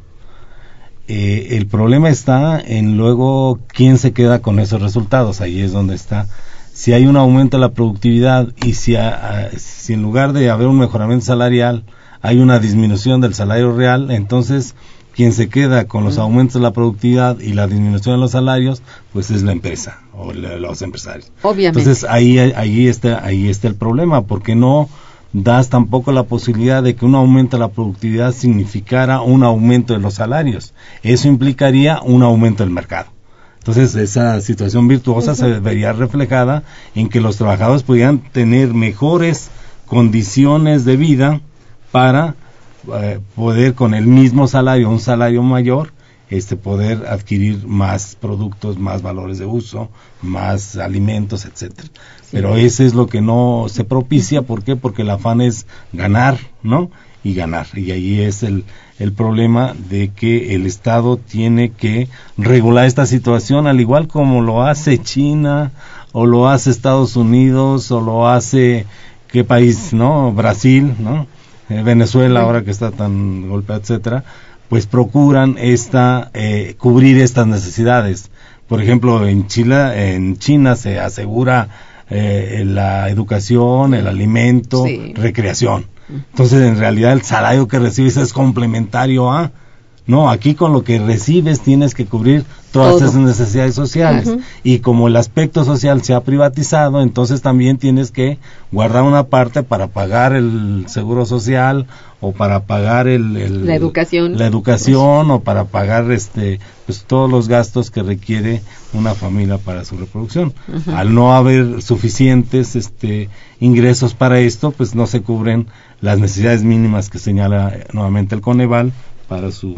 Eh, el problema está en luego quién se queda con esos resultados. Ahí es donde está. Si hay un aumento de la productividad y si, a, a, si en lugar de haber un mejoramiento salarial hay una disminución del salario real, entonces quien se queda con los aumentos de la productividad y la disminución de los salarios, pues es la empresa o la, los empresarios. Obviamente. Entonces ahí, ahí, está, ahí está el problema, porque no das tampoco la posibilidad de que un aumento de la productividad significara un aumento de los salarios. Eso implicaría un aumento del mercado. Entonces, esa situación virtuosa uh-huh. se vería reflejada en que los trabajadores pudieran tener mejores condiciones de vida para eh, poder, con el mismo salario, un salario mayor, este poder adquirir más productos, más valores de uso, más alimentos, etcétera. Sí. Pero ese es lo que no se propicia, ¿por qué? Porque el afán es ganar, ¿no? Y ganar, y ahí es el, el problema de que el Estado tiene que regular esta situación, al igual como lo hace China, o lo hace Estados Unidos, o lo hace, ¿qué país, no? Brasil, ¿no? Eh, Venezuela, ahora que está tan golpeado, etcétera, pues procuran esta, eh, cubrir estas necesidades. Por ejemplo, en Chile, en China se asegura eh, la educación, el alimento, sí. recreación. Entonces, en realidad, el salario que recibes es complementario a, no, aquí con lo que recibes tienes que cubrir todas Todo. esas necesidades sociales. Uh-huh. Y como el aspecto social se ha privatizado, entonces también tienes que guardar una parte para pagar el seguro social, o para pagar el, el la educación, la educación pues. o para pagar este pues todos los gastos que requiere una familia para su reproducción. Uh-huh. Al no haber suficientes este ingresos para esto, pues no se cubren las necesidades mínimas que señala nuevamente el Coneval para su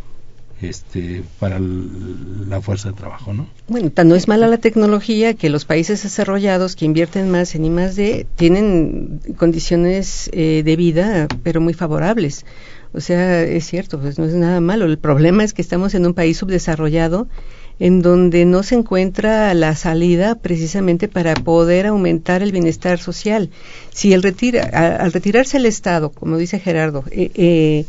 este para el, la fuerza de trabajo, ¿no? Bueno, tan no es mala la tecnología que los países desarrollados que invierten más en I más D tienen condiciones eh, de vida pero muy favorables. O sea, es cierto, pues no es nada malo. El problema es que estamos en un país subdesarrollado en donde no se encuentra la salida precisamente para poder aumentar el bienestar social. Si el retira, a, al retirarse el Estado, como dice Gerardo, eh, eh,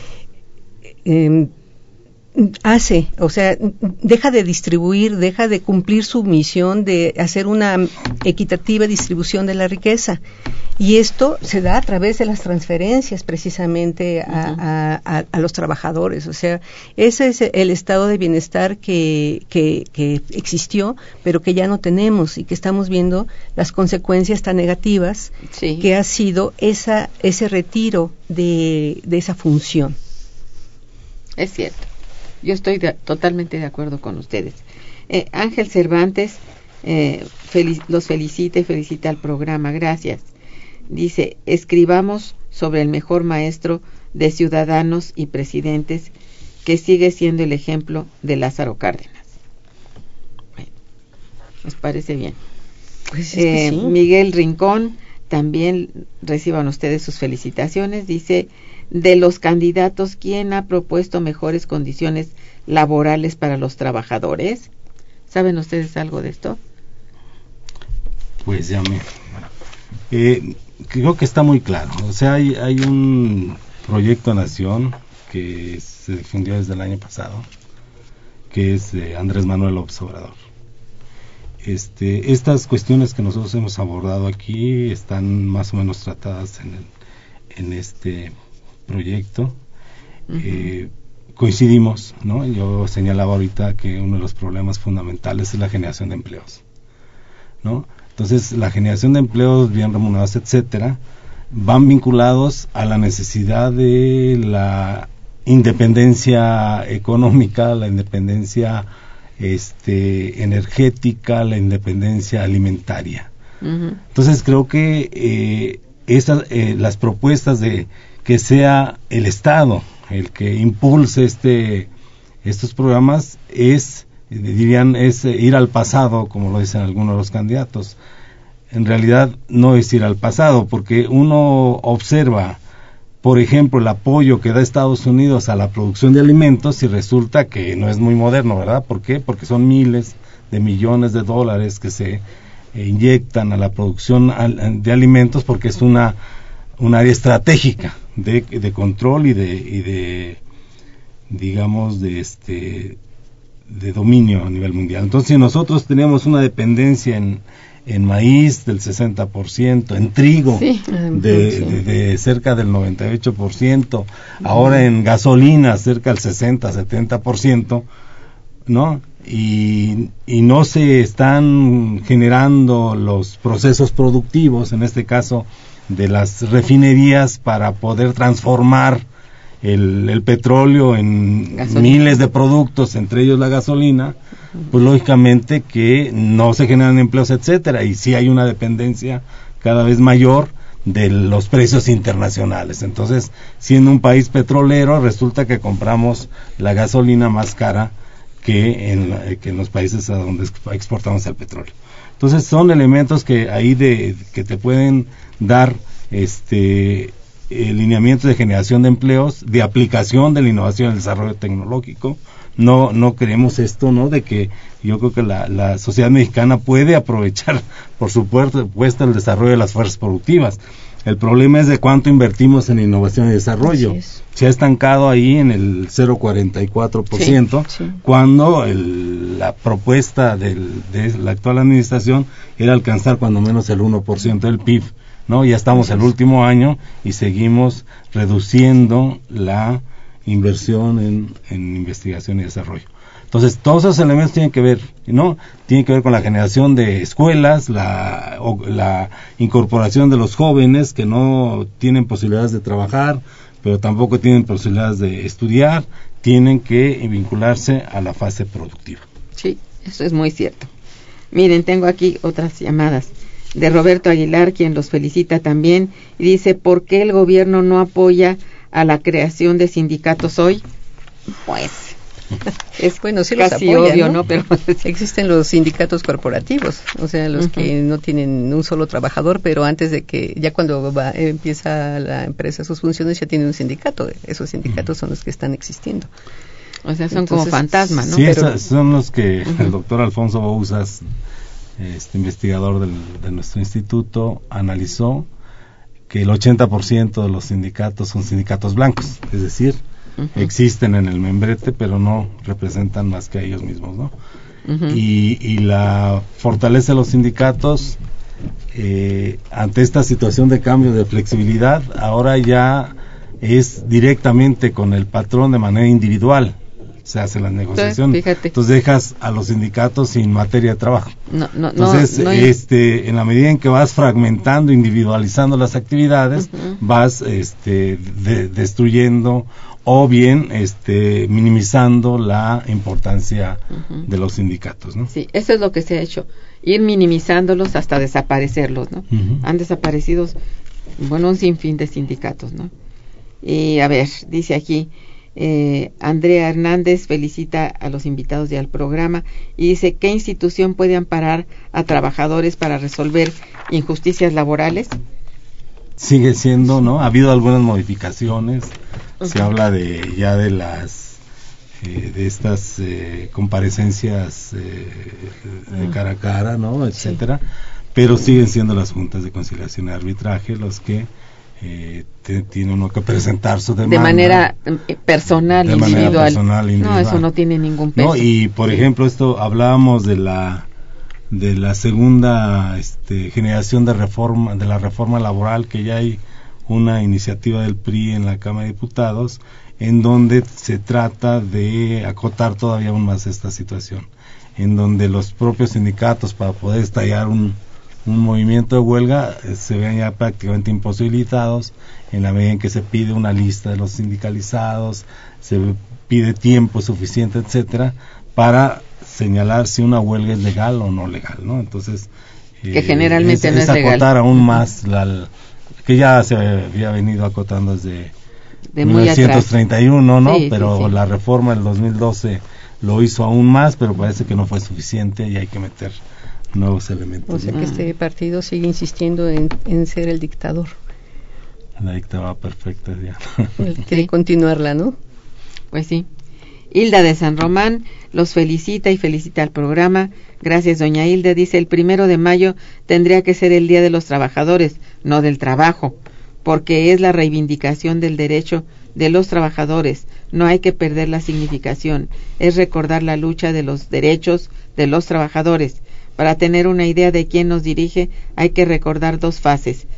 eh, hace, o sea, deja de distribuir, deja de cumplir su misión de hacer una equitativa distribución de la riqueza. Y esto se da a través de las transferencias precisamente a, a, a, a los trabajadores. O sea, ese es el estado de bienestar que, que, que existió, pero que ya no tenemos y que estamos viendo las consecuencias tan negativas sí. que ha sido esa, ese retiro de, de esa función. Es cierto. Yo estoy de, totalmente de acuerdo con ustedes. Eh, Ángel Cervantes eh, felic- los felicita y felicita al programa. Gracias. Dice, escribamos sobre el mejor maestro de ciudadanos y presidentes que sigue siendo el ejemplo de Lázaro Cárdenas. Bueno, ¿les parece bien? Pues es eh, que sí. Miguel Rincón, también reciban ustedes sus felicitaciones. Dice, de los candidatos, ¿quién ha propuesto mejores condiciones laborales para los trabajadores? ¿Saben ustedes algo de esto? Pues ya me... Eh, creo que está muy claro. O sea, hay, hay un proyecto Nación que se difundió desde el año pasado, que es de Andrés Manuel López Obrador. Este, estas cuestiones que nosotros hemos abordado aquí están más o menos tratadas en, el, en este proyecto. Uh-huh. Eh, coincidimos, ¿no? Yo señalaba ahorita que uno de los problemas fundamentales es la generación de empleos, ¿no? Entonces, la generación de empleos bien remunerados, etcétera, van vinculados a la necesidad de la independencia económica, la independencia este, energética, la independencia alimentaria. Uh-huh. Entonces, creo que eh, esas, eh, las propuestas de que sea el Estado el que impulse este estos programas es, dirían, es ir al pasado, como lo dicen algunos de los candidatos. En realidad no es ir al pasado, porque uno observa, por ejemplo, el apoyo que da Estados Unidos a la producción de alimentos y resulta que no es muy moderno, ¿verdad? ¿Por qué? Porque son miles de millones de dólares que se eh, inyectan a la producción al, de alimentos, porque es una un área estratégica de, de control y de, y de digamos de este de dominio a nivel mundial. Entonces, si nosotros tenemos una dependencia en, en maíz del sesenta por ciento, en trigo sí, de, sí. de, de cerca del noventa y ocho por ciento, uh-huh. ahora en gasolina cerca del sesenta, setenta por ciento, ¿no? Y, y no se están generando los procesos productivos, en este caso de las refinerías, para poder transformar el, el petróleo en gasolina. Miles de productos, entre ellos la gasolina, uh-huh. pues lógicamente que no se generan empleos, etcétera, y sí hay una dependencia cada vez mayor de los precios internacionales. Entonces, siendo un país petrolero, resulta que compramos la gasolina más cara que en, que en los países a donde exportamos el petróleo. Entonces, son elementos que ahí de que te pueden dar este eh, lineamientos de generación de empleos, de aplicación de la innovación y el desarrollo tecnológico. No no creemos esto, ¿no? De que yo creo que la, la sociedad mexicana puede aprovechar, por supuesto, el desarrollo de las fuerzas productivas. El problema es de cuánto invertimos en innovación y desarrollo. Se ha estancado ahí en el cero punto cuarenta y cuatro por ciento, sí, sí. Cuando el, la propuesta del, de la actual administración era alcanzar cuando menos el uno por ciento del P I B, ¿no? Ya estamos el último año y seguimos reduciendo la inversión en, en investigación y desarrollo. Entonces, todos esos elementos tienen que ver, ¿no? Tienen que ver con la generación de escuelas, la, o, la incorporación de los jóvenes que no tienen posibilidades de trabajar, pero tampoco tienen posibilidades de estudiar, tienen que vincularse a la fase productiva. Sí, eso es muy cierto. Miren, tengo aquí otras llamadas de Roberto Aguilar, quien los felicita también, y dice, ¿por qué el gobierno no apoya a la creación de sindicatos hoy? Pues es bueno, sí casi los apoya, obvio, ¿no? ¿no? Pero existen los sindicatos corporativos, o sea, los uh-huh. que no tienen un solo trabajador, pero antes de que, ya cuando va, empieza la empresa sus funciones, ya tiene un sindicato. Esos sindicatos uh-huh. son los que están existiendo. O sea, son Entonces, como fantasmas, ¿no? Sí, pero, esos son los que uh-huh. el doctor Alfonso Bouzas, este investigador del, de nuestro instituto, analizó que el ochenta por ciento de los sindicatos son sindicatos blancos, es decir, uh-huh. existen en el membrete, pero no representan más que a ellos mismos, ¿no? Uh-huh. Y, y la fortaleza de los sindicatos eh, ante esta situación de cambio de flexibilidad, ahora ya es directamente con el patrón de manera individual. Se hace la negociación, entonces, entonces dejas a los sindicatos sin materia de trabajo. No, no, entonces, no, no este, en la medida en que vas fragmentando, individualizando las actividades, uh-huh. vas, este, de, destruyendo o bien, este, minimizando la importancia uh-huh. de los sindicatos, ¿no? Sí, eso es lo que se ha hecho, ir minimizándolos hasta desaparecerlos, ¿no? Uh-huh. Han desaparecido, bueno, un sinfín de sindicatos, ¿no? Y a ver, dice aquí. Eh, Andrea Hernández felicita a los invitados y al programa y dice, ¿qué institución puede amparar a trabajadores para resolver injusticias laborales? Sigue siendo, ¿no? Ha habido algunas modificaciones, uh-huh. se habla de ya de las eh, de estas eh, comparecencias eh, de cara a cara, ¿no? Etcétera, sí. Pero siguen siendo las juntas de conciliación y arbitraje los que Eh, te, tiene uno que presentar su demanda de manera personal, de individual. Manera personal individual. No, eso no tiene ningún peso. No, y por ejemplo, esto hablábamos de la de la segunda este, generación de reforma, de la reforma laboral, que ya hay una iniciativa del P R I en la Cámara de Diputados, en donde se trata de acotar todavía aún más esta situación, en donde los propios sindicatos, para poder estallar un un movimiento de huelga, eh, se ven ya prácticamente imposibilitados en la medida en que se pide una lista de los sindicalizados, se pide tiempo suficiente, etcétera, para señalar si una huelga es legal o no legal, ¿no? Entonces, eh, que generalmente es, no es es legal. acotar aún más la, que ya se había venido acotando desde de mil novecientos treinta y uno, ¿no? Sí, pero sí, sí. La reforma del dos mil doce lo hizo aún más, pero parece que no fue suficiente y hay que meter nuevos elementos. O sea que este partido sigue insistiendo en, en ser el dictador. La dictadura perfecta ya. Quiere sí. continuarla, ¿no? Pues sí. Hilda de San Román los felicita y felicita al programa. Gracias, doña Hilda. Dice, el primero de mayo tendría que ser el Día de los Trabajadores, no del trabajo, porque es la reivindicación del derecho de los trabajadores. No hay que perder la significación. Es recordar la lucha de los derechos de los trabajadores. Para tener una idea de quién nos dirige, hay que recordar dos fases,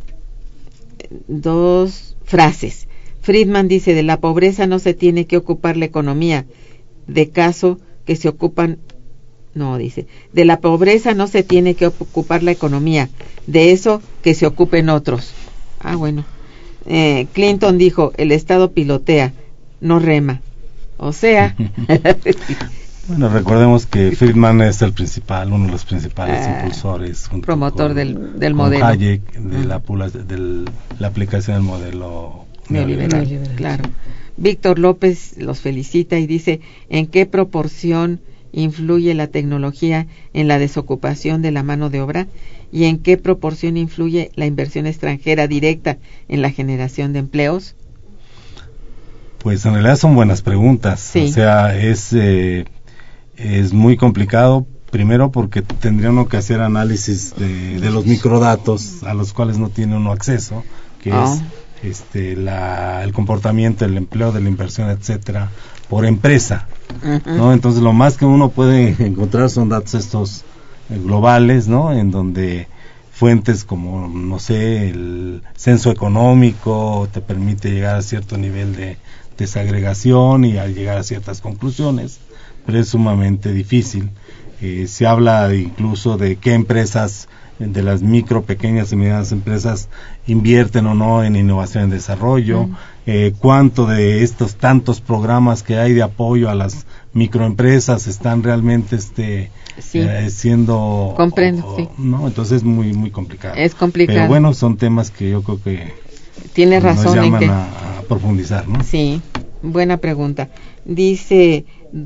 dos frases. Friedman dice, de la pobreza no se tiene que ocupar la economía, de caso que se ocupan, no, dice, de la pobreza no se tiene que ocupar la economía, de eso que se ocupen otros. Ah, bueno. Eh, Clinton dijo, el Estado pilotea, no rema. O sea, Bueno, recordemos que Friedman es el principal, uno de los principales ah, impulsores, promotor con, del, del con modelo. Hayek, de, la, de la aplicación del modelo neoliberal. neoliberal. Claro. Víctor López los felicita y dice, ¿en qué proporción influye la tecnología en la desocupación de la mano de obra? ¿Y en qué proporción influye la inversión extranjera directa en la generación de empleos? Pues en realidad son buenas preguntas. Sí. O sea, es... Eh, Es muy complicado, primero porque tendría uno que hacer análisis de, de los microdatos a los cuales no tiene uno acceso, que oh. es este la el comportamiento, el empleo, de la inversión, etcétera, por empresa, uh-huh. ¿no? Entonces lo más que uno puede encontrar son datos estos eh, globales, ¿no? En donde fuentes como, no sé, el censo económico te permite llegar a cierto nivel de desagregación y al llegar a ciertas conclusiones, pero es sumamente difícil. Eh, se habla incluso de qué empresas, de las micro, pequeñas y medianas empresas, invierten o no en innovación y desarrollo, mm. eh, cuánto de estos tantos programas que hay de apoyo a las microempresas están realmente este sí. eh, siendo comprendo o, sí. no, entonces es muy muy complicado. Es complicado. Pero bueno, son temas que yo creo que tiene razón nos llaman en que... a, a profundizar, ¿no? Sí, buena pregunta. Dice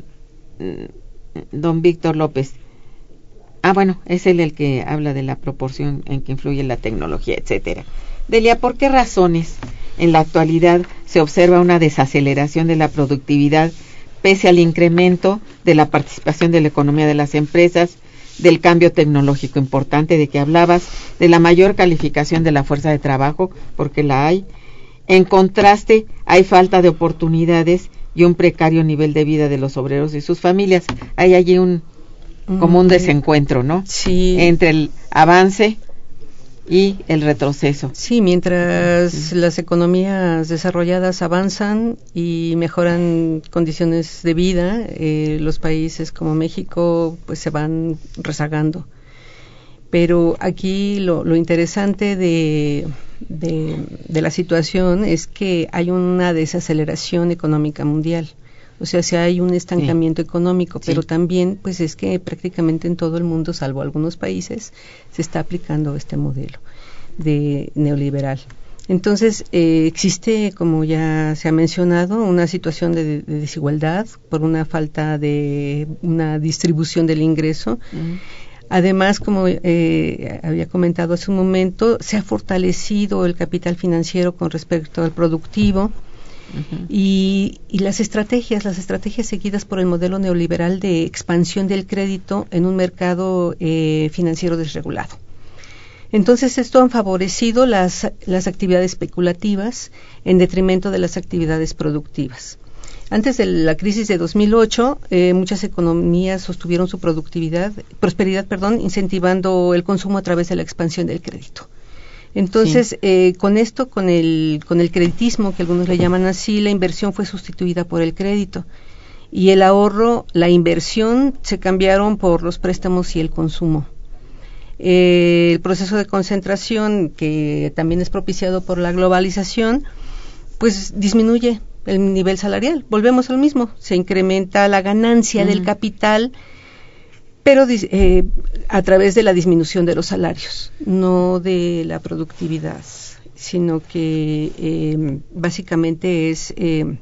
don Víctor López, ah bueno, es él el que habla de la proporción en que influye la tecnología, etcétera. Delia, ¿por qué razones en la actualidad se observa una desaceleración de la productividad pese al incremento de la participación de la economía de las empresas, del cambio tecnológico importante de que hablabas, de la mayor calificación de la fuerza de trabajo, porque la hay? En contraste, hay falta de oportunidades y un precario nivel de vida de los obreros y sus familias. Hay allí un como un desencuentro, ¿no? Sí. Entre el avance y el retroceso. Sí, mientras sí. las economías desarrolladas avanzan y mejoran condiciones de vida, eh, los países como México pues se van rezagando. Pero aquí lo, lo interesante de, de, de la situación es que hay una desaceleración económica mundial. O sea, si hay un estancamiento sí. económico, pero sí. también pues es que prácticamente en todo el mundo, salvo algunos países, se está aplicando este modelo de neoliberal. Entonces, eh, existe, como ya se ha mencionado, una situación de, de desigualdad por una falta de una distribución del ingreso. Mm. Además, como eh, había comentado hace un momento, se ha fortalecido el capital financiero con respecto al productivo uh-huh. y, y las estrategias, las estrategias seguidas por el modelo neoliberal de expansión del crédito en un mercado eh, financiero desregulado. Entonces, esto han favorecido las, las actividades especulativas en detrimento de las actividades productivas. Antes de la crisis de dos mil ocho, eh, muchas economías sostuvieron su productividad, prosperidad, perdón, incentivando el consumo a través de la expansión del crédito. Entonces, sí. eh, con esto, con el, con el creditismo, que algunos le llaman así, la inversión fue sustituida por el crédito. Y el ahorro, la inversión, se cambiaron por los préstamos y el consumo. Eh, el proceso de concentración, que también es propiciado por la globalización, pues disminuye el nivel salarial. Volvemos al mismo, se incrementa la ganancia uh-huh. del capital, pero eh, a través de la disminución de los salarios, no de la productividad, sino que eh, básicamente es eh,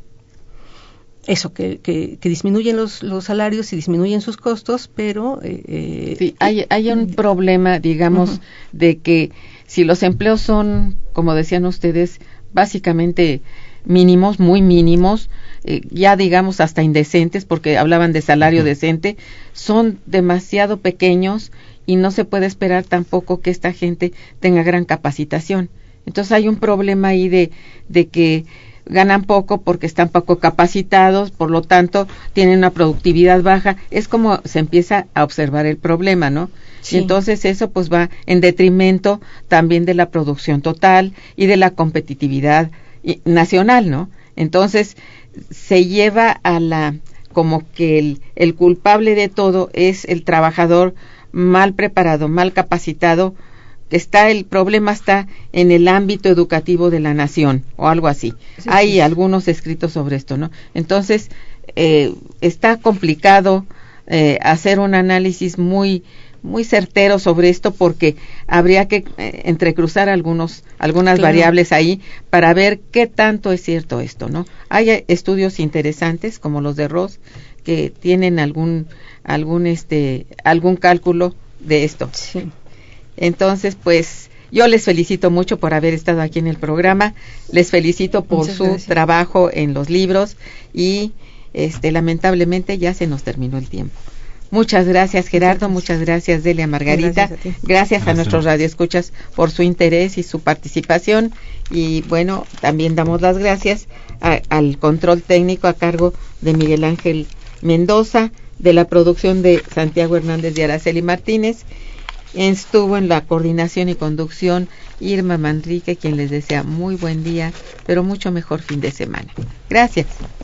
eso, que, que, que disminuyen los, los salarios y disminuyen sus costos, pero... Eh, sí, hay, hay un problema, digamos, uh-huh. de que si los empleos son, como decían ustedes, básicamente mínimos, muy mínimos, eh, ya digamos hasta indecentes, porque hablaban de salario uh-huh. decente, son demasiado pequeños y no se puede esperar tampoco que esta gente tenga gran capacitación. Entonces hay un problema ahí de, de que ganan poco porque están poco capacitados, por lo tanto tienen una productividad baja. Es como se empieza a observar el problema, ¿no? Sí. Y entonces eso pues va en detrimento también de la producción total y de la competitividad nacional, ¿no? Entonces se lleva a la, como que el, el culpable de todo es el trabajador mal preparado, mal capacitado. Está el problema está en el ámbito educativo de la nación o algo así. Sí, Hay sí. algunos escritos sobre esto, ¿no? Entonces eh, está complicado eh, hacer un análisis muy muy certero sobre esto, porque habría que eh, entrecruzar algunos algunas claro. variables ahí para ver qué tanto es cierto esto, ¿no? Hay estudios interesantes como los de Ross que tienen algún algún este algún cálculo de esto. Sí. Entonces, pues yo les felicito mucho por haber estado aquí en el programa, les felicito por Muchas su gracias. trabajo en los libros y este lamentablemente ya se nos terminó el tiempo. Muchas gracias, Gerardo, muchas gracias, Delia Margarita, gracias a, gracias gracias a nuestros radioescuchas por su interés y su participación, y bueno, también damos las gracias a, al control técnico a cargo de Miguel Ángel Mendoza, de la producción de Santiago Hernández y Araceli Martínez. Estuvo en la coordinación y conducción Irma Manrique, quien les desea muy buen día, pero mucho mejor fin de semana. Gracias.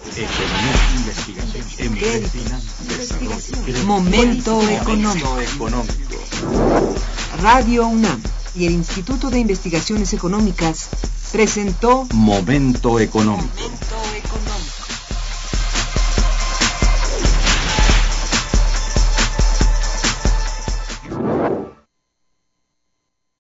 Momento económico. Radio UNAM y el Instituto de Investigaciones Económicas presentó Momento económico.